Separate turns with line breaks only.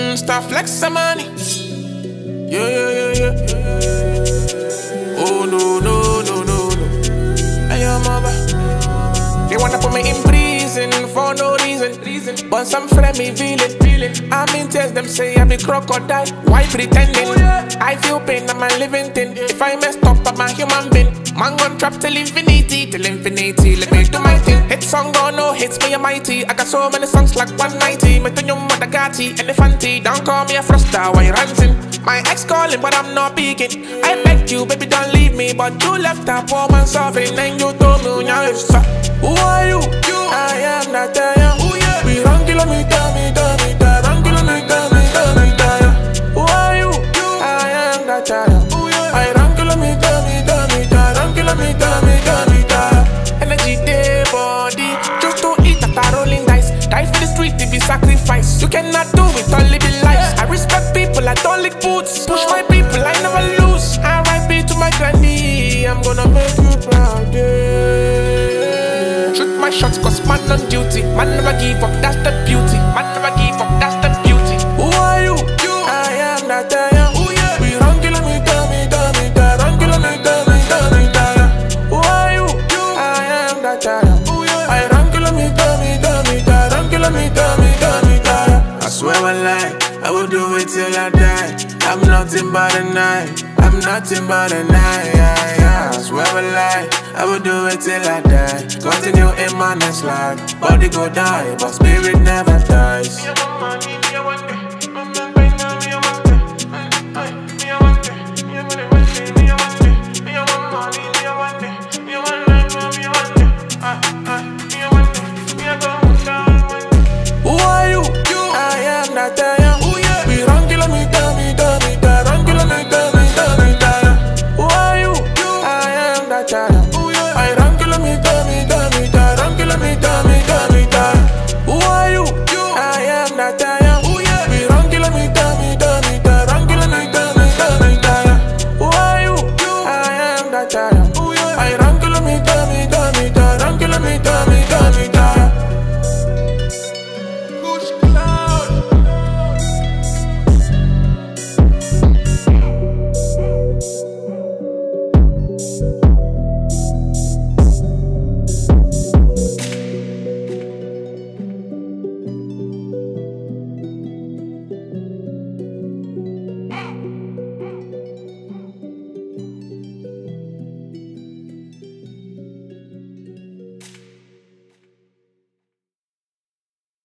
Start flexing money. Yeah, yeah, yeah, yeah. Oh no, no, no, no, no. Hey, yo, mama. They wanna put me in prison for no reason. But some friend me feeling. I'm in tears, them say I'm a crocodile. Why pretending? I feel pain, I'm a living thing. If I messed up, I'm a human being. Man gon' trap till infinity. Let me do my thing. Hit song or no hits, me a mighty. I got so many songs like 190. Me to your mother Gatti, Elephanti. Don't call me a froster, why you ranting? My ex calling, but I'm not peeking. I beg you, baby, don't leave me. But you left a poor man suffering. And you told me, who are you? I am not there. We run kilometer. Run kilometer. Who are you? I am not there. I run kilometer. Run kilometer. Energy day body. Just to eat after rolling dice. Die for the street to be sacrificed. You cannot do it, only be lives. I respect people, I don't lick boots. Push my people, I never lose. R.I.P. to my granny. I'm gonna make you proud, yeah. Shoot my shots, cause man on duty. Man never give up, that's the beauty. Man never give up, that's the beauty. Who are you? I am not I am. We run kilometer. Run kilometer. Who are you? I am not I am. I run kilometer. Run kilometer. I swear I lie, I will do it till I die. I'm nothing but a knife. I swear I lie, I will do it till I die. Continue in my next life. Body go die, but spirit never dies.